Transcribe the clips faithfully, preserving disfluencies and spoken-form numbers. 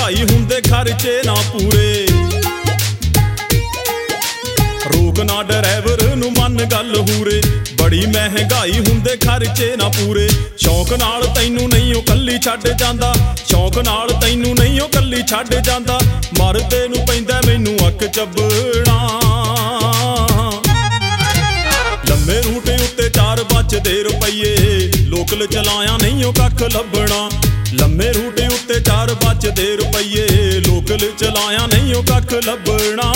महंगाई हुंदे खर्चे ना पूरे। रोक ना ड्राइवर नूं मन गल हूरे, बड़ी महंगाई हुंदे खर्चे ना पूरे। शौक नाल तैनू नहीं ओ कल्ली छड्ड जांदा, शौक नाल तैनू नहीं ओ कल्ली छड्ड जांदा। मरदे नूं पैंदा मैनू अक चब्बणा। लम्मे रूट उत्ते चार बचदे रुपईए, लोकल चलाया नहीं ओ कख लभना। लम्मे रूट उत्ते चार बचदे रुपईए, लोकल चलाया नहीं ओ कख लभना।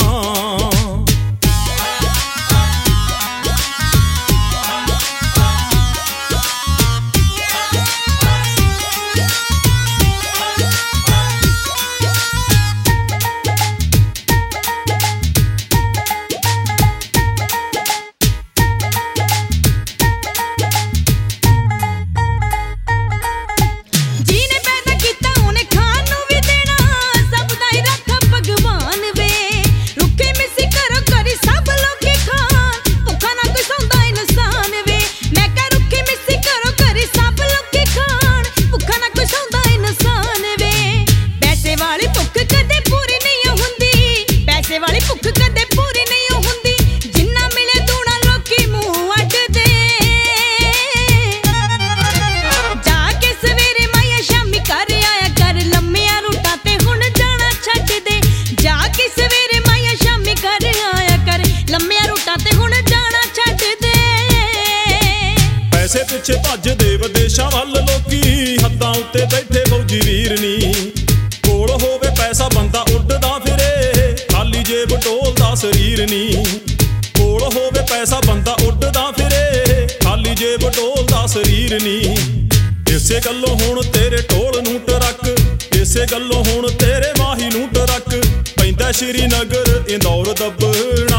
पैसे पिछे भजदे विदेशां वल लोकी, हद्दां उत्ते बैठे फौजी वीर नी। कोल होवे पैसा बंदा उड्डदा फिरे, खाली जेब ढोलदा शरीर नी। कोल होवे पैसा बंदा उड्डदा फिरे, खाली जेब ढोलदा शरीर नी। इसे गल्लों हुण तेरे ढोल नूं टरक, इसे गल्लों हुण तेरे माही नूं टरक। पैंदा श्रीनगर इंदौर दब्बणा।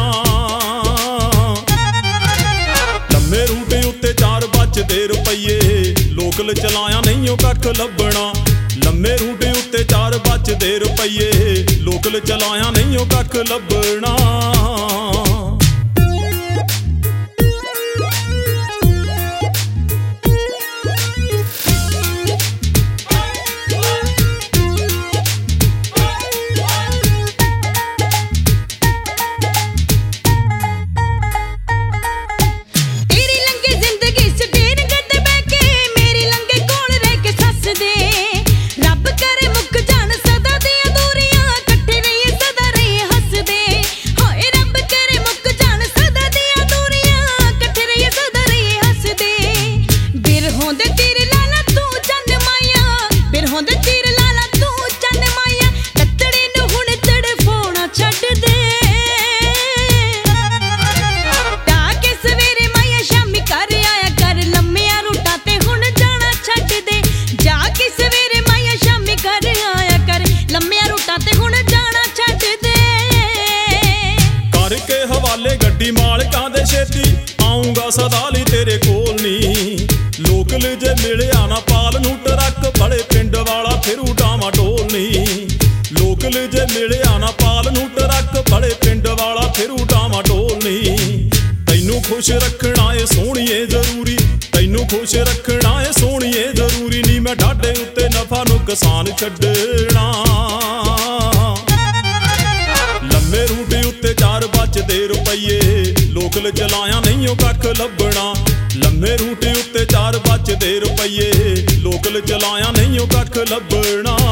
लम्मे रूट उत्ते चार बचदे रुपईए, लोकल चलाया नहीं ओ कख लभना। लम्मे रूट उत्ते चार बचदे रुपईए, लोकल चलाया नहीं ओ कख लभना। गड्डी मालकां दे छेती आऊंगा सदाली तेरे कोल नी। लोकल जे मिलिया ना पाल नूं टरक, बड़े पिंड वाला फिरू डावा डोल नी। लोकल जे मिलिया ना पाल नूं टरक, बड़े पिंड वाला फिरू डावा डोल नी। तैनू खुश रखना है सोहणीए जरूरी, तैनू खुश रखना है सोहणीए जरूरी नी। मैं ढाडे उत्ते नफा नुकसान छड्डना। लम्मे रूट उत्ते चार बचदे रुपईए, लोकल चलाया नहीं ओ कख लभना। लम्मे रूट उत्ते चार बचदे रुपईए, लोकल चलाया नहीं ओ कख लभना।